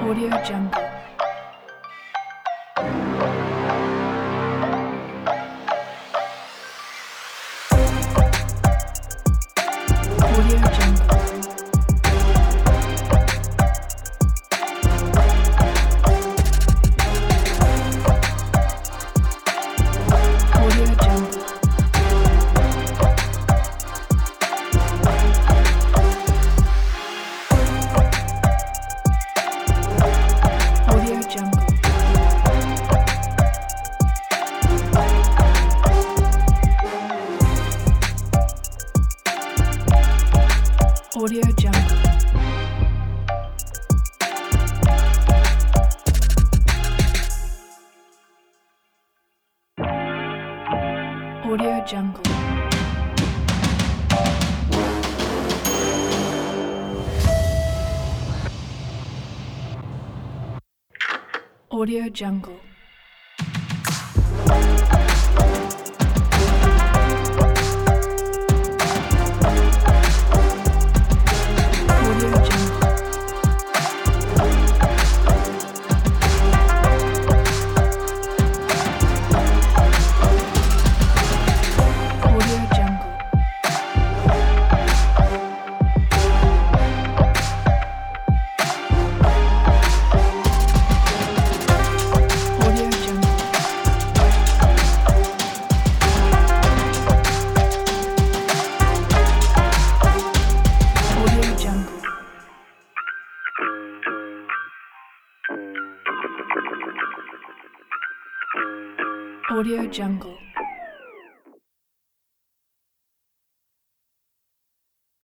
Audio Jungle. Audio Jungle. Audio Jungle. Audio Jungle. Audio Jungle. Audio Jungle. Audio Jungle. Audio Jungle. Audio Jungle. Audio Jungle. Audio Jungle. Audio Jungle.